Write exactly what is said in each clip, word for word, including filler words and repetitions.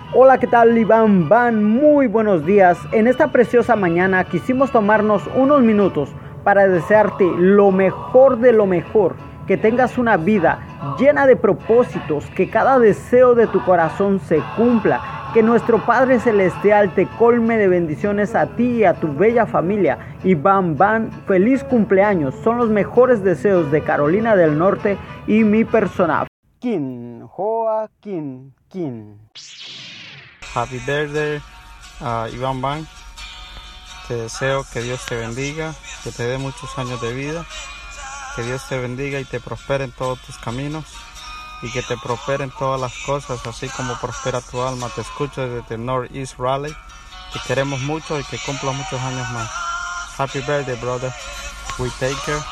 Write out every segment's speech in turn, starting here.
Hola, ¿qué tal, Iván? Van, muy buenos días. En esta preciosa mañana quisimos tomarnos unos minutos para desearte lo mejor de lo mejor, que tengas una vida llena de propósitos, que cada deseo de tu corazón se cumpla, que nuestro Padre Celestial te colme de bendiciones a ti y a tu bella familia. Iván Van, feliz cumpleaños, son los mejores deseos de Carolina del Norte y mi persona. Kin, Hoa, Kin, Kin. Happy birthday a Iván Van. Te deseo que Dios te bendiga, que te dé muchos años de vida, que Dios te bendiga y te prospere en todos tus caminos y que te prospere en todas las cosas, así como prospera tu alma. Te escucho desde Northeast Raleigh. Te queremos mucho y que cumplas muchos años más. Happy birthday, brother. We take care.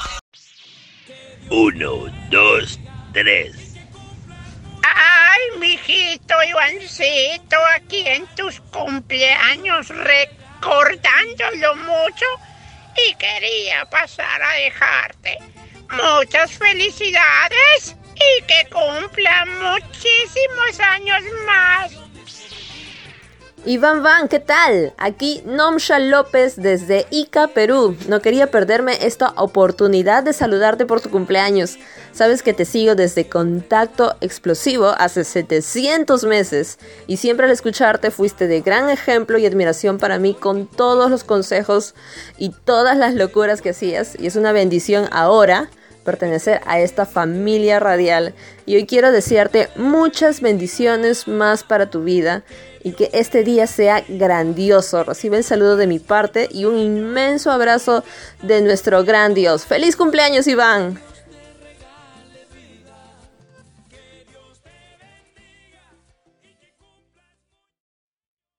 Uno, dos, tres. Ay, mijito Ivancito, aquí en tus cumpleaños, recordándolo mucho, y quería pasar a dejarte muchas felicidades y que cumpla muchísimos años más. Iván Van, ¿qué tal? Aquí Nomsha López desde Ica, Perú. No quería perderme esta oportunidad de saludarte por tu cumpleaños. Sabes que te sigo desde Contacto Explosivo hace setecientos meses y siempre al escucharte fuiste de gran ejemplo y admiración para mí con todos los consejos y todas las locuras que hacías, y es una bendición ahora pertenecer a esta familia radial, y hoy quiero desearte muchas bendiciones más para tu vida y que este día sea grandioso. Recibe el saludo de mi parte y un inmenso abrazo de nuestro gran Dios. ¡Feliz cumpleaños, Iván!